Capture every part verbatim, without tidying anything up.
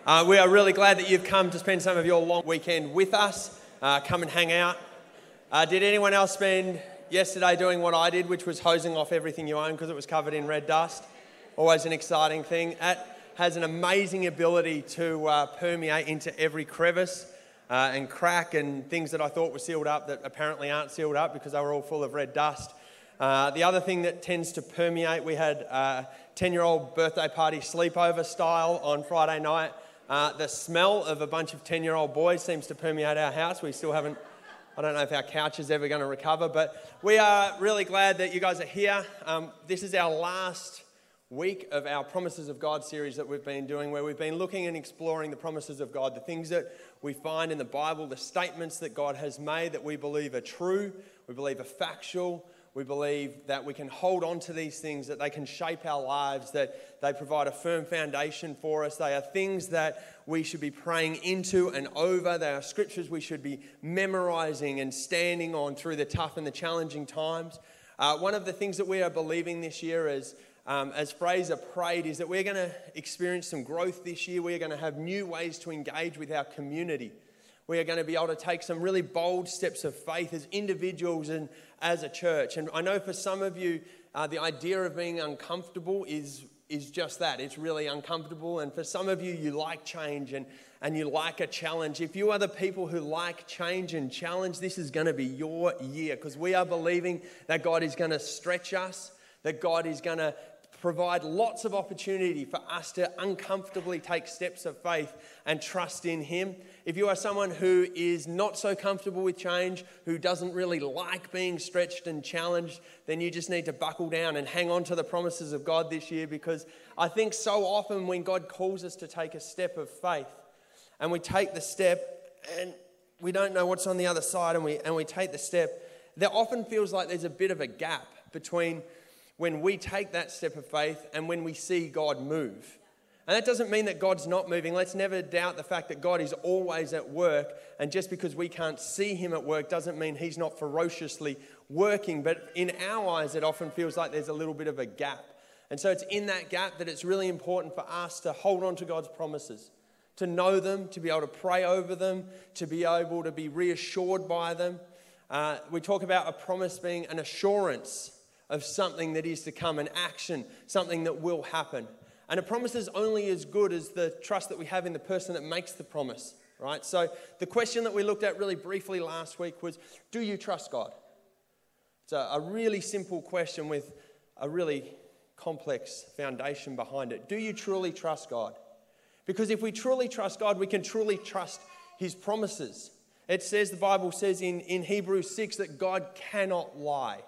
Uh, we are really glad that you've come to spend some of your long weekend with us. Uh, come and hang out. Uh, did anyone else spend yesterday doing what I did, which was hosing off everything you own because it was covered in red dust? Always an exciting thing. That has an amazing ability to uh, permeate into every crevice uh, and crack and things that I thought were sealed up that apparently aren't sealed up because they were all full of red dust. Uh, the other thing that tends to permeate, we had a ten-year-old birthday party sleepover style on Friday night. Uh, the smell of a bunch of ten-year-old boys seems to permeate our house. We still haven't, I don't know if our couch is ever going to recover, but we are really glad that you guys are here. Um, this is our last week of our Promises of God series that we've been doing, where we've been looking and exploring the promises of God, the things that we find in the Bible, the statements that God has made that we believe are true, we believe are factual. We believe that we can hold on to these things, that they can shape our lives, that they provide a firm foundation for us. They are things that we should be praying into and over. They are scriptures we should be memorizing and standing on through the tough and the challenging times. Uh, one of the things that we are believing this year is, um, as Fraser prayed, is that we're going to experience some growth this year. We are going to have new ways to engage with our community. We are going to be able to take some really bold steps of faith as individuals and as a church. And I know for some of you, uh, the idea of being uncomfortable is, is just that. It's really uncomfortable. And for some of you, you like change and, and you like a challenge. If you are the people who like change and challenge, this is going to be your year, because we are believing that God is going to stretch us, that God is going to provide lots of opportunity for us to uncomfortably take steps of faith and trust in Him. If you are someone who is not so comfortable with change, who doesn't really like being stretched and challenged, then you just need to buckle down and hang on to the promises of God this year, because I think so often when God calls us to take a step of faith and we take the step and we don't know what's on the other side and we, and we take the step, there often feels like there's a bit of a gap between when we take that step of faith and when we see God move. And that doesn't mean that God's not moving. Let's never doubt the fact that God is always at work. And just because we can't see Him at work doesn't mean He's not ferociously working. But in our eyes, it often feels like there's a little bit of a gap. And so it's in that gap that it's really important for us to hold on to God's promises, to know them, to be able to pray over them, to be able to be reassured by them. Uh, we talk about a promise being an assurance of something that is to come, an action, something that will happen. And a promise is only as good as the trust that we have in the person that makes the promise, right? So the question that we looked at really briefly last week was, do you trust God? It's a, a really simple question with a really complex foundation behind it. Do you truly trust God? Because if we truly trust God, we can truly trust His promises. It says, the Bible says in, in Hebrews six that God cannot lie.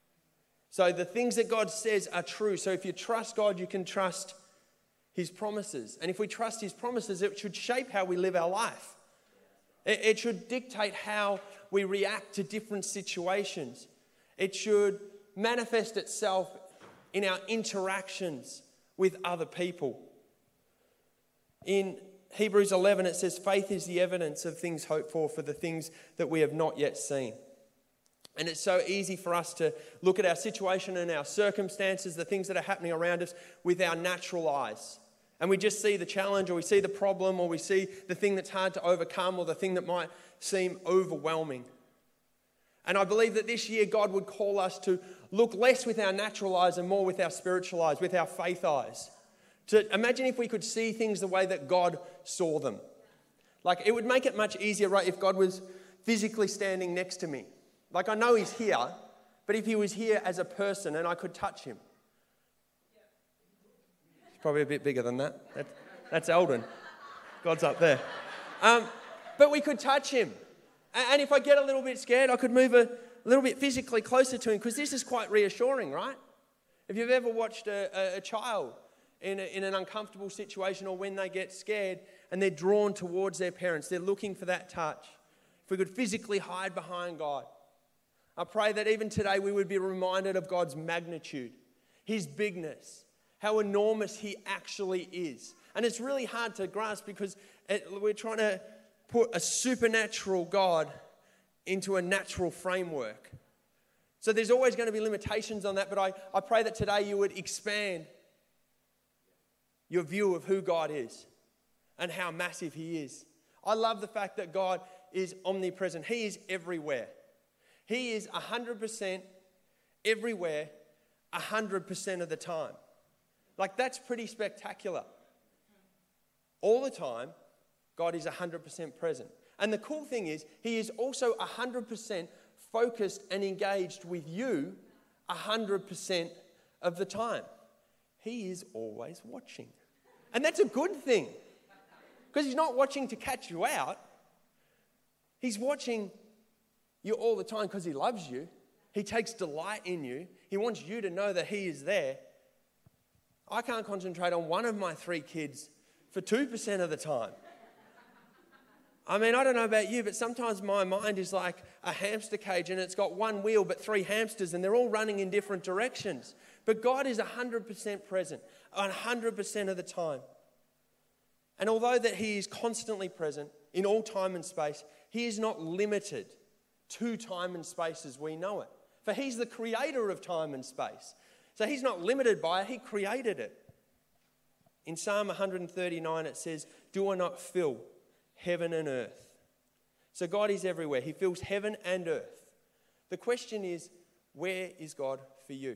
So the things that God says are true. So if you trust God, you can trust His promises. And if we trust His promises, it should shape how we live our life. It, it should dictate how we react to different situations. It should manifest itself in our interactions with other people. In Hebrews eleven, it says, faith is the evidence of things hoped for, for the things that we have not yet seen. And it's so easy for us to look at our situation and our circumstances, the things that are happening around us, with our natural eyes. And we just see the challenge, or we see the problem, or we see the thing that's hard to overcome, or the thing that might seem overwhelming. And I believe that this year God would call us to look less with our natural eyes and more with our spiritual eyes, with our faith eyes. To imagine if we could see things the way that God saw them. Like, it would make it much easier, right, if God was physically standing next to me. Like, I know He's here, but if He was here as a person and I could touch Him. He's probably a bit bigger than that. That that's Eldon. God's up there. Um, but we could touch Him. And if I get a little bit scared, I could move a little bit physically closer to Him, because this is quite reassuring, right? If you've ever watched a, a, a child in, a, in an uncomfortable situation, or when they get scared and they're drawn towards their parents, they're looking for that touch. If we could physically hide behind God, I pray that even today we would be reminded of God's magnitude, His bigness, how enormous He actually is. And it's really hard to grasp, because it, we're trying to put a supernatural God into a natural framework. So there's always going to be limitations on that, but I, I pray that today you would expand your view of who God is. and how massive he is. I love the fact that God is omnipresent. He is everywhere. He is one hundred percent everywhere, one hundred percent of the time. Like, that's pretty spectacular. All the time, God is one hundred percent present. And the cool thing is, he is also one hundred percent focused and engaged with you one hundred percent of the time. He is always watching. And that's a good thing. Because he's not watching to catch you out. He's watching you all the time because he loves you. He takes delight in you. He wants you to know that he is there. I can't concentrate on one of my three kids for two percent of the time. I mean, I don't know about you, but sometimes my mind is like a hamster cage and it's got one wheel but three hamsters and they're all running in different directions. But God is one hundred percent present, one hundred percent of the time. And although that he is constantly present in all time and space, he is not limited to time and space as we know it. For he's the creator of time and space. So he's not limited by it, he created it. In Psalm one thirty-nine it says, "Do I not fill heaven and earth?" So God is everywhere. He fills heaven and earth. The question is, where is God for you?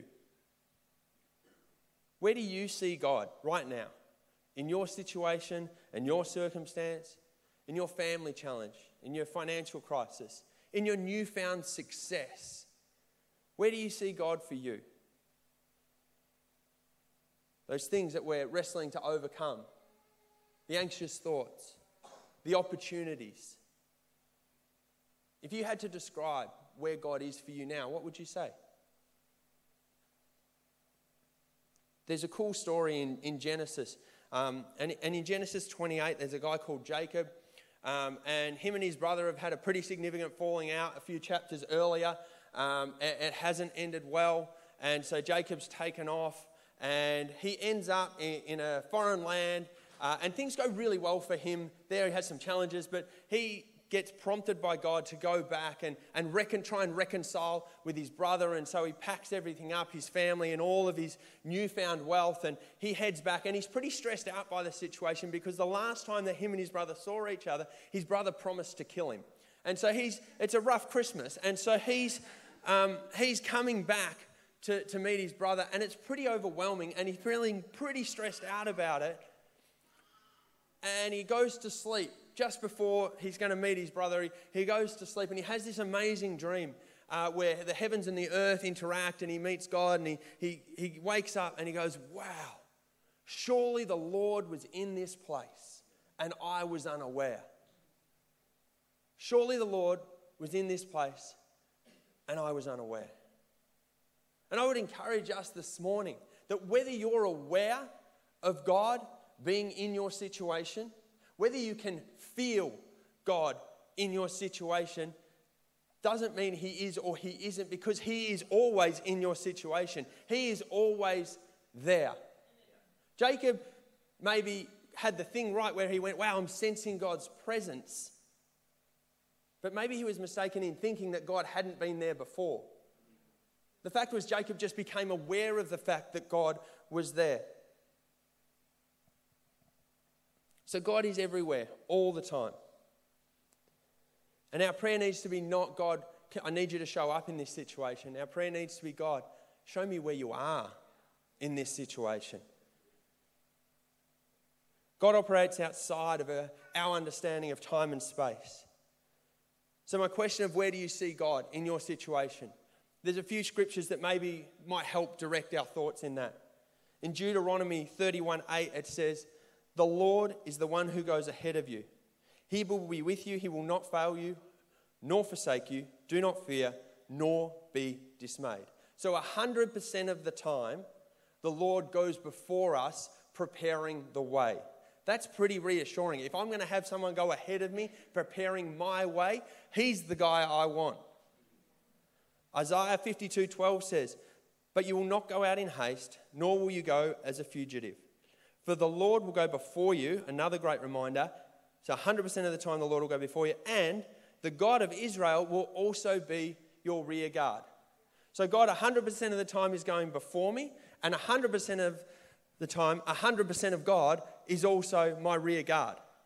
Where do you see God right now? In your situation, in your circumstance, in your family challenge, in your financial crisis, in your newfound success. Where do you see God for you? Those things that we're wrestling to overcome, the anxious thoughts, the opportunities. If you had to describe where God is for you now, what would you say? There's a cool story in, in Genesis. Um, and, and in Genesis twenty-eight, there's a guy called Jacob. Um, and him and his brother have had a pretty significant falling out a few chapters earlier. Um, it, it hasn't ended well. And so Jacob's taken off. And he ends up in, in a foreign land. Uh, and things go really well for him there. He has some challenges. But he gets prompted by God to go back and, and recon, try and reconcile with his brother. And so he packs everything up, his family and all of his newfound wealth, and he heads back. And he's pretty stressed out by the situation because the last time that him and his brother saw each other, his brother promised to kill him. And so he's it's a rough Christmas. And so he's um, he's coming back to, to meet his brother, and it's pretty overwhelming, and he's feeling pretty stressed out about it. And he goes to sleep. Just before he's going to meet his brother, he, he goes to sleep and he has this amazing dream uh, where the heavens and the earth interact and he meets God, and he, he, he wakes up and he goes, "Wow, surely the Lord was in this place and I was unaware. Surely the Lord was in this place and I was unaware." And I would encourage us this morning that whether you're aware of God being in your situation, whether you can feel God in your situation, doesn't mean he is or he isn't, because he is always in your situation. He is always there. Jacob maybe had the thing right where he went, "Wow, I'm sensing God's presence." But maybe he was mistaken in thinking that God hadn't been there before. The fact was, Jacob just became aware of the fact that God was there. So God is everywhere, all the time. And our prayer needs to be not, "God, I need you to show up in this situation." Our prayer needs to be, "God, show me where you are in this situation." God operates outside of our understanding of time and space. So my question of where do you see God in your situation? There's a few scriptures that maybe might help direct our thoughts in that. In Deuteronomy thirty-one eight, it says, "The Lord is the one who goes ahead of you. He will be with you. He will not fail you, nor forsake you. Do not fear, nor be dismayed." So one hundred percent of the time, the Lord goes before us, preparing the way. That's pretty reassuring. If I'm going to have someone go ahead of me, preparing my way, he's the guy I want. Isaiah fifty-two twelve says, "But you will not go out in haste, nor will you go as a fugitive. For the Lord will go before you," another great reminder. So one hundred percent of the time the Lord will go before you. "And the God of Israel will also be your rear guard." So God one hundred percent of the time is going before me. And one hundred percent of the time, one hundred percent of God is also my rear guard.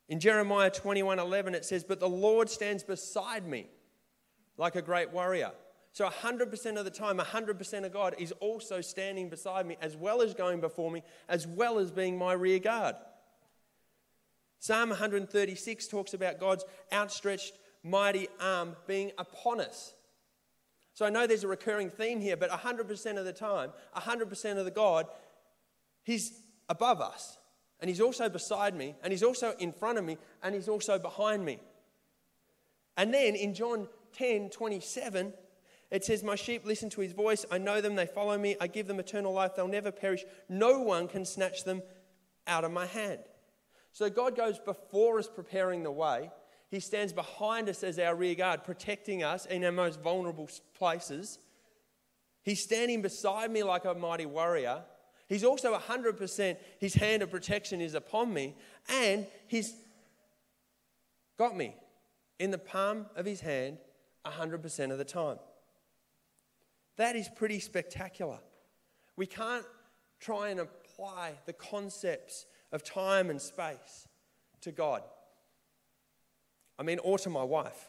In Jeremiah twenty-one eleven, it says, but the Lord stands beside me like a great warrior. So one hundred percent of the time, one hundred percent of God is also standing beside me, as well as going before me, as well as being my rear guard. Psalm one thirty-six talks about God's outstretched mighty arm being upon us. So I know there's a recurring theme here, but one hundred percent of the time, one hundred percent of the God, he's above us. And he's also beside me, and he's also in front of me, and he's also behind me. And then in John ten twenty-seven, it says, my sheep listen to his voice. I know them, they follow me. I give them eternal life. They'll never perish. No one can snatch them out of my hand. So God goes before us, preparing the way. He stands behind us as our rear guard, protecting us in our most vulnerable places. He's standing beside me like a mighty warrior. He's also one hundred percent, his hand of protection is upon me, and he's got me in the palm of his hand one hundred percent of the time. That is pretty spectacular. We can't try and apply the concepts of time and space to God. I mean, or to my wife.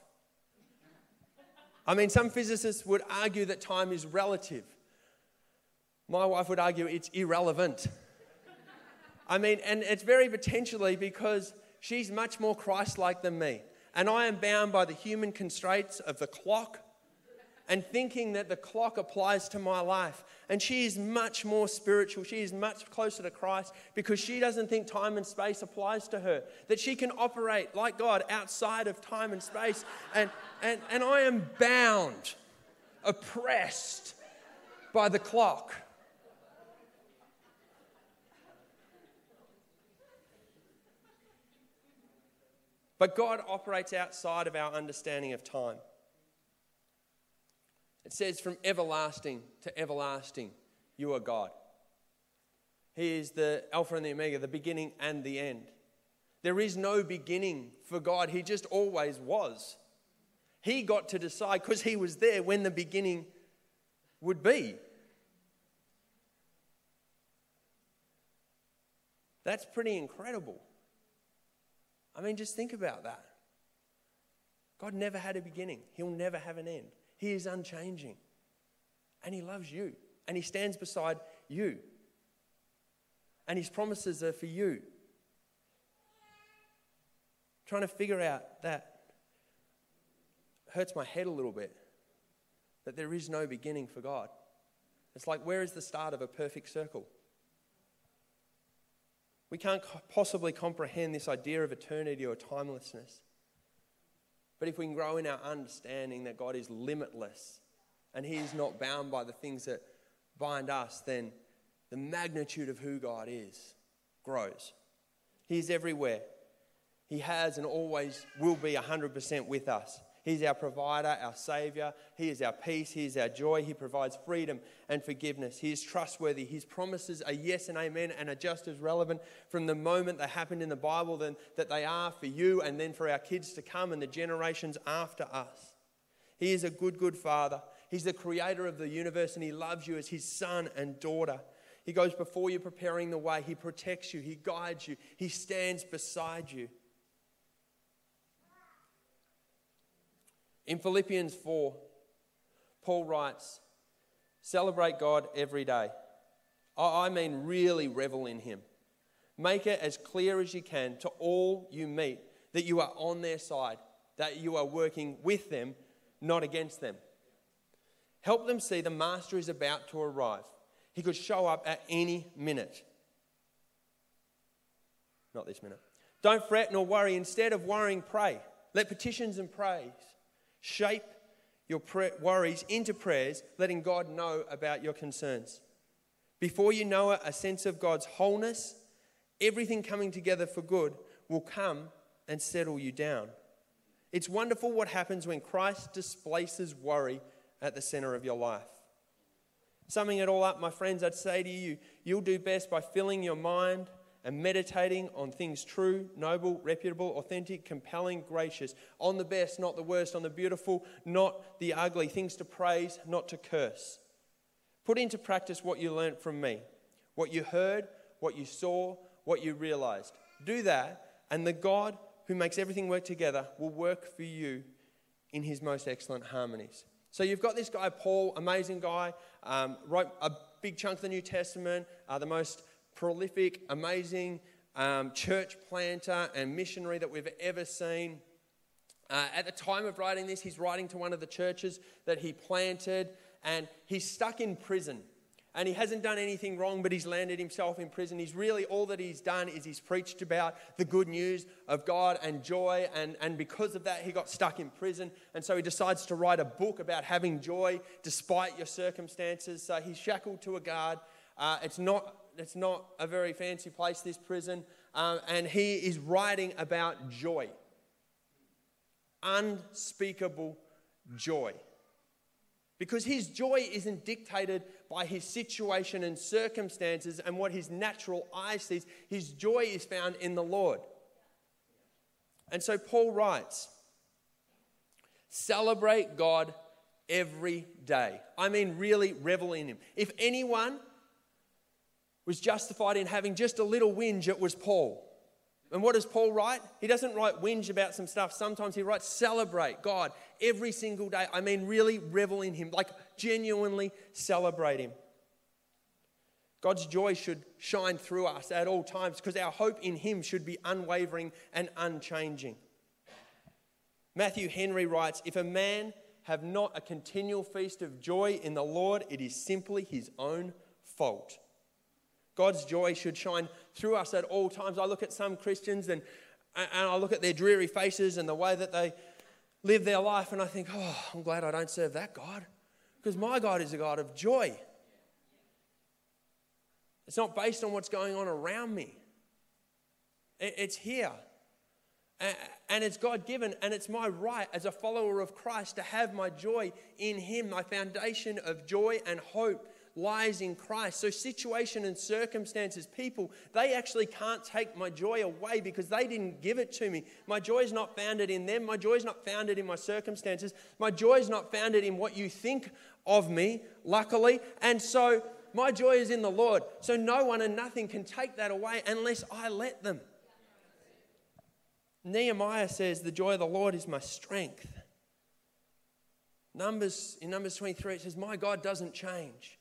I mean, some physicists would argue that time is relative. My wife would argue it's irrelevant. I mean, and it's very potentially because she's much more Christ-like than me. And I am bound by the human constraints of the clock and thinking that the clock applies to my life. And she is much more spiritual. She is much closer to Christ because she doesn't think time and space applies to her. That she can operate like God outside of time and space. And, and, and I am bound, oppressed by the clock. But God operates outside of our understanding of time. It says, from everlasting to everlasting, you are God. He is the Alpha and the Omega, the beginning and the end. There is no beginning for God. He just always was. He got to decide because he was there when the beginning would be. That's pretty incredible. I mean, just think about that. God never had a beginning. He'll never have an end. He is unchanging. And he loves you. And he stands beside you. And his promises are for you. Trying to figure out that hurts my head a little bit. That there is no beginning for God. It's like, where is the start of a perfect circle? We can't possibly comprehend this idea of eternity or timelessness. But if we can grow in our understanding that God is limitless and he is not bound by the things that bind us, then the magnitude of who God is grows. He is everywhere. He has and always will be one hundred percent with us. He's our provider, our saviour. He is our peace. He is our joy. He provides freedom and forgiveness. He is trustworthy. His promises are yes and amen and are just as relevant from the moment they happened in the Bible than that they are for you and then for our kids to come and the generations after us. He is a good, good father. He's the creator of the universe and he loves you as his son and daughter. He goes before you preparing the way. He protects you. He guides you. He stands beside you. In Philippians four, Paul writes, celebrate God every day. I mean really revel in him. Make it as clear as you can to all you meet that you are on their side, that you are working with them, not against them. Help them see the master is about to arrive. He could show up at any minute. Not this minute. Don't fret nor worry. Instead of worrying, pray. Let petitions and praise shape your worries into prayers, letting God know about your concerns. Before you know it, a sense of God's wholeness, everything coming together for good, will come and settle you down. It's wonderful what happens when Christ displaces worry at the center of your life. Summing it all up, my friends, I'd say to you, you'll do best by filling your mind and meditating on things true, noble, reputable, authentic, compelling, gracious, on the best, not the worst, on the beautiful, not the ugly, things to praise, not to curse. Put into practice what you learnt from me, what you heard, what you saw, what you realized. Do that, and the God who makes everything work together will work for you in his most excellent harmonies. So you've got this guy, Paul, amazing guy, um, wrote a big chunk of the New Testament, uh, the most prolific, amazing um, church planter and missionary that we've ever seen. Uh, at the time of writing this, he's writing to one of the churches that he planted, and he's stuck in prison. And he hasn't done anything wrong, but he's landed himself in prison. He's really, all that he's done is he's preached about the good news of God and joy. And, and because of that, he got stuck in prison. And so he decides to write a book about having joy despite your circumstances. So he's shackled to a guard. Uh, it's not, it's not a very fancy place, this prison. Um, and he is writing about joy. Unspeakable joy. Because his joy isn't dictated by his situation and circumstances and what his natural eye sees. His joy is found in the Lord. And so Paul writes, celebrate God every day. I mean, really revel in him. If anyone was justified in having just a little whinge, it was Paul. And what does Paul write? He doesn't write whinge about some stuff. Sometimes he writes celebrate God every single day. I mean, really revel in him, like genuinely celebrate him. God's joy should shine through us at all times because our hope in him should be unwavering and unchanging. Matthew Henry writes, if a man have not a continual feast of joy in the Lord, it is simply his own fault. God's joy should shine through us at all times. I look at some Christians and, and I look at their dreary faces and the way that they live their life and I think, oh, I'm glad I don't serve that God because my God is a God of joy. It's not based on what's going on around me. It's here. And it's God-given and it's my right as a follower of Christ to have my joy in him. My foundation of joy and hope lies in Christ. So situation and circumstances, people, they actually can't take my joy away because they didn't give it to me. My joy is not founded in them. My joy is not founded in my circumstances. My joy is not founded in what you think of me, luckily. And so my joy is in the Lord. So no one and nothing can take that away unless I let them. Nehemiah says, the joy of the Lord is my strength. Numbers, in Numbers twenty-three, it says, my God doesn't change.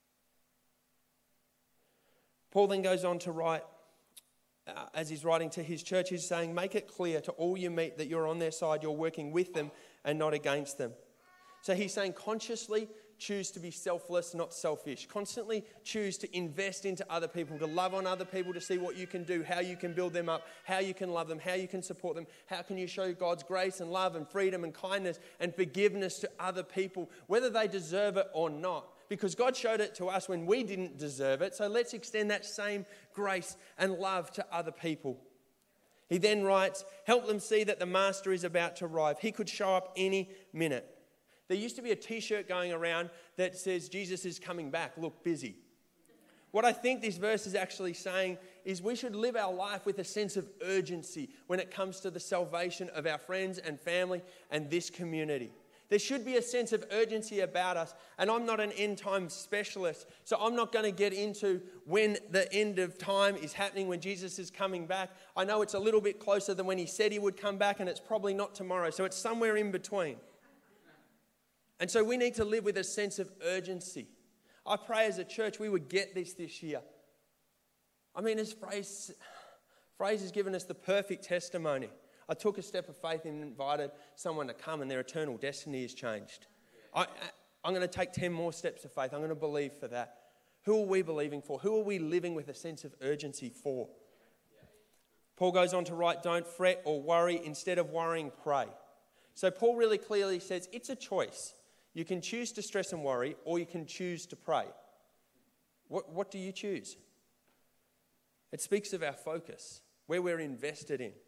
Paul then goes on to write, uh, as he's writing to his church, he's saying, make it clear to all you meet that you're on their side, you're working with them and not against them. So he's saying consciously choose to be selfless, not selfish. Constantly choose to invest into other people, to love on other people, to see what you can do, how you can build them up, how you can love them, how you can support them, how can you show God's grace and love and freedom and kindness and forgiveness to other people, whether they deserve it or not. Because God showed it to us when we didn't deserve it. So let's extend that same grace and love to other people. He then writes, help them see that the master is about to arrive. He could show up any minute. There used to be a t-shirt going around that says, Jesus is coming back, look busy. What I think this verse is actually saying is we should live our life with a sense of urgency when it comes to the salvation of our friends and family and this community. There should be a sense of urgency about us. And I'm not an end time specialist, so I'm not going to get into when the end of time is happening, when Jesus is coming back. I know it's a little bit closer than when he said he would come back, and it's probably not tomorrow. So it's somewhere in between. And so we need to live with a sense of urgency. I pray as a church we would get this this year. I mean, as Fraser has given us the perfect testimony. I took a step of faith and invited someone to come and their eternal destiny is changed. I, I'm going to take ten more steps of faith. I'm going to believe for that. Who are we believing for? Who are we living with a sense of urgency for? Paul goes on to write, don't fret or worry. Instead of worrying, pray. So Paul really clearly says it's a choice. You can choose to stress and worry or you can choose to pray. What, what do you choose? It speaks of our focus, where we're invested in.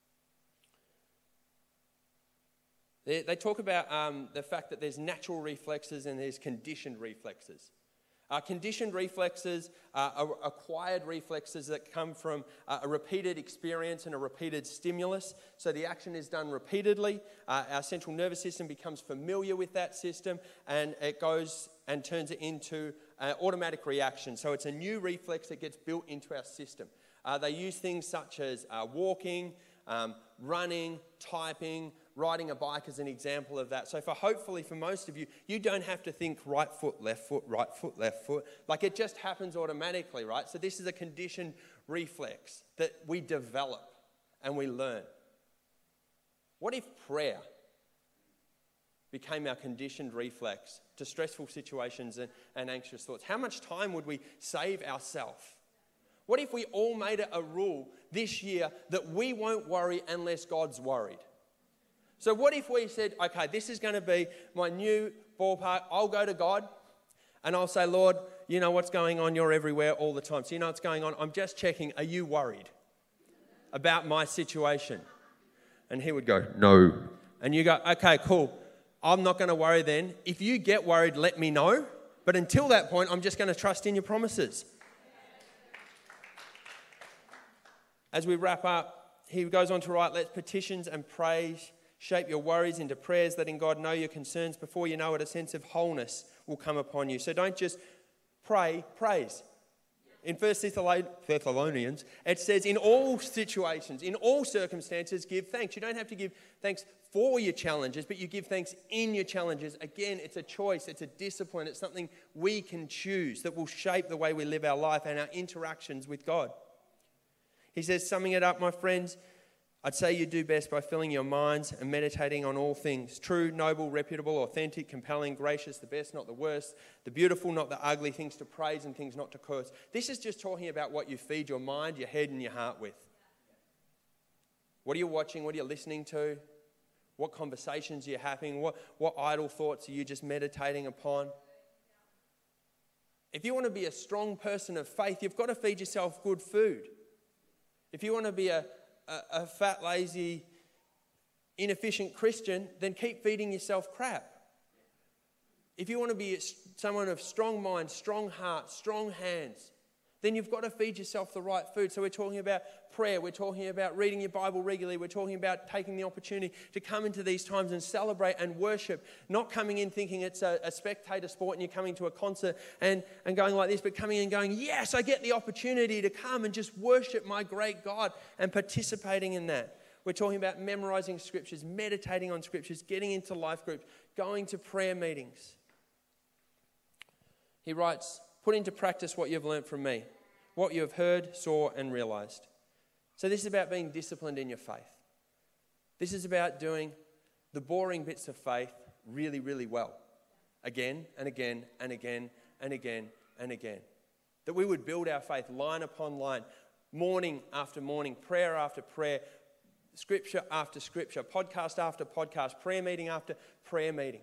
They, they talk about um, the fact that there's natural reflexes and there's conditioned reflexes. Uh, conditioned reflexes uh, are acquired reflexes that come from uh, a repeated experience and a repeated stimulus. So the action is done repeatedly. Uh, our central nervous system becomes familiar with that system and it goes and turns it into an automatic reaction. So it's a new reflex that gets built into our system. Uh, they use things such as uh, walking, um, running, typing, riding a bike as an example of that. So for hopefully for most of you, you don't have to think right foot, left foot, right foot, left foot. Like it just happens automatically, right? So this is a conditioned reflex that we develop and we learn. What if prayer became our conditioned reflex to stressful situations and, and anxious thoughts? How much time would we save ourselves? What if we all made it a rule this year that we won't worry unless God's worried? So what if we said, okay, this is going to be my new ballpark. I'll go to God and I'll say, Lord, you know what's going on. You're everywhere all the time. So you know what's going on. I'm just checking. Are you worried about my situation? And he would go, no. And you go, okay, cool. I'm not going to worry then. If you get worried, let me know. But until that point, I'm just going to trust in your promises. As we wrap up, he goes on to write, let petitions and praise shape your worries into prayers, letting God know your concerns. Before you know it, a sense of wholeness will come upon you. So don't just pray, praise. In First Thessalonians, it says, in all situations, in all circumstances, give thanks. You don't have to give thanks for your challenges, but you give thanks in your challenges. Again, it's a choice, it's a discipline, it's something we can choose that will shape the way we live our life and our interactions with God. He says, summing it up, my friends, I'd say you do best by filling your minds and meditating on all things. True, noble, reputable, authentic, compelling, gracious, the best, not the worst, the beautiful, not the ugly, things to praise and things not to curse. This is just talking about what you feed your mind, your head and your heart with. What are you watching? What are you listening to? What conversations are you having? What, what idle thoughts are you just meditating upon? If you want to be a strong person of faith, you've got to feed yourself good food. If you want to be a, a, a fat, lazy, inefficient Christian, then keep feeding yourself crap. If you want to be someone of strong mind, strong heart, strong hands, then you've got to feed yourself the right food. So we're talking about prayer. We're talking about reading your Bible regularly. We're talking about taking the opportunity to come into these times and celebrate and worship. Not coming in thinking it's a, a spectator sport and you're coming to a concert and, and going like this, but coming in and going, yes, I get the opportunity to come and just worship my great God and participating in that. We're talking about memorizing scriptures, meditating on scriptures, getting into life groups, going to prayer meetings. He writes, put into practice what you've learnt from me, what you have heard, saw, and realised. So this is about being disciplined in your faith. This is about doing the boring bits of faith really, really well. Again and again and again and again and again. That we would build our faith line upon line, morning after morning, prayer after prayer, scripture after scripture, podcast after podcast, prayer meeting after prayer meeting.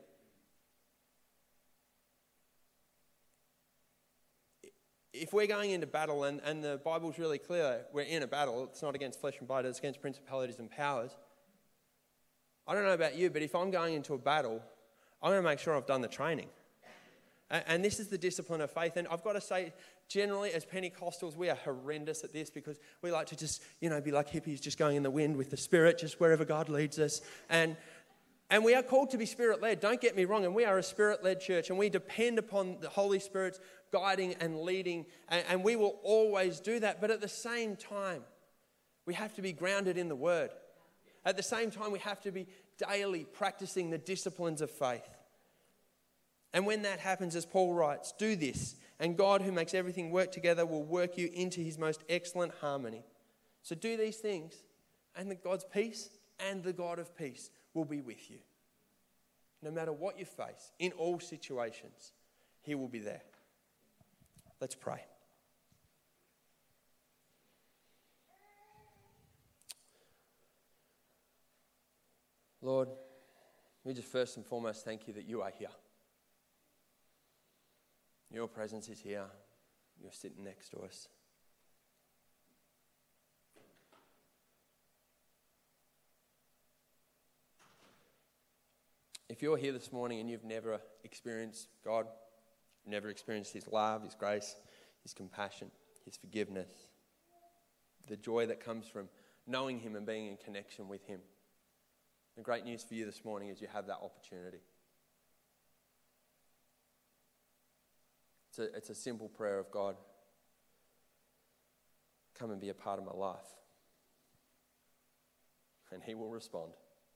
If we're going into battle, and, and the Bible's really clear, we're in a battle, it's not against flesh and blood, it's against principalities and powers. I don't know about you, but if I'm going into a battle, I'm going to make sure I've done the training. And, and this is the discipline of faith. And I've got to say, generally, as Pentecostals, we are horrendous at this because we like to just, you know, be like hippies, just going in the wind with the Spirit, just wherever God leads us. And And we are called to be Spirit-led, don't get me wrong, and we are a Spirit-led church, and we depend upon the Holy Spirit's guiding and leading, and, and we will always do that. But at the same time, we have to be grounded in the Word. At the same time, we have to be daily practicing the disciplines of faith. And when that happens, as Paul writes, do this, and God, who makes everything work together, will work you into his most excellent harmony. So do these things, and the God's peace and the God of peace will be with you. No matter what you face, in all situations, he will be there. Let's pray. Lord, we just first and foremost thank you that you are here. Your presence is here. You're sitting next to us. If you're here this morning and you've never experienced God, never experienced his love, his grace, his compassion, his forgiveness, the joy that comes from knowing him and being in connection with him, the great news for you this morning is you have that opportunity. It's a, it's a simple prayer of God. come and be a part of my life. And he will respond.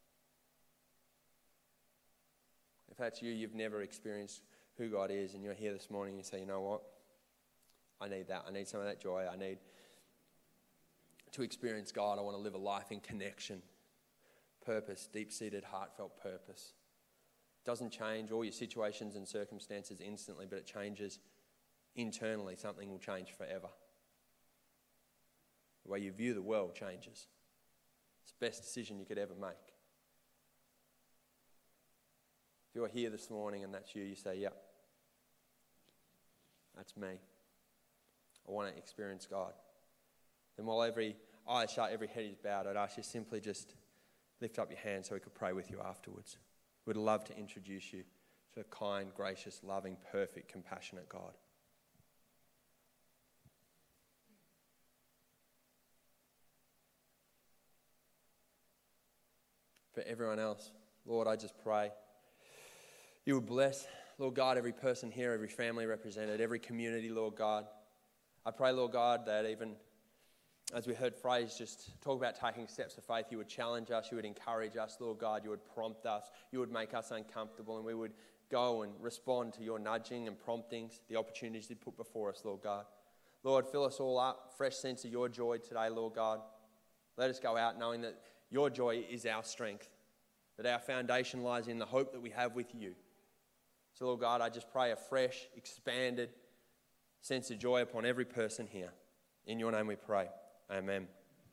If that's you, you've never experienced who God is, and you're here this morning and you say, you know what? I need that. I need some of that joy. I need to experience God. I want to live a life in connection, purpose, deep-seated, heartfelt purpose. It doesn't change all your situations and circumstances instantly, but it changes internally. Something will change forever. The way you view the world changes. It's the best decision you could ever make. If you're here this morning and that's you, you say, yep, that's me. I want to experience God. Then while every eye is shut, every head is bowed, I'd ask you simply just lift up your hand so we could pray with you afterwards. We'd love to introduce you to a kind, gracious, loving, perfect, compassionate God. For everyone else, Lord, I just pray you would bless, Lord God, every person here, every family represented, every community, Lord God. I pray, Lord God, that even as we heard Phrase just talk about taking steps of faith, you would challenge us, you would encourage us, Lord God, you would prompt us, you would make us uncomfortable, and we would go and respond to your nudging and promptings, the opportunities you put before us, Lord God. Lord, fill us all up, fresh sense of your joy today, Lord God. Let us go out knowing that your joy is our strength, that our foundation lies in the hope that we have with you. So, Lord God, I just pray a fresh, expanded sense of joy upon every person here. In your name we pray. Amen.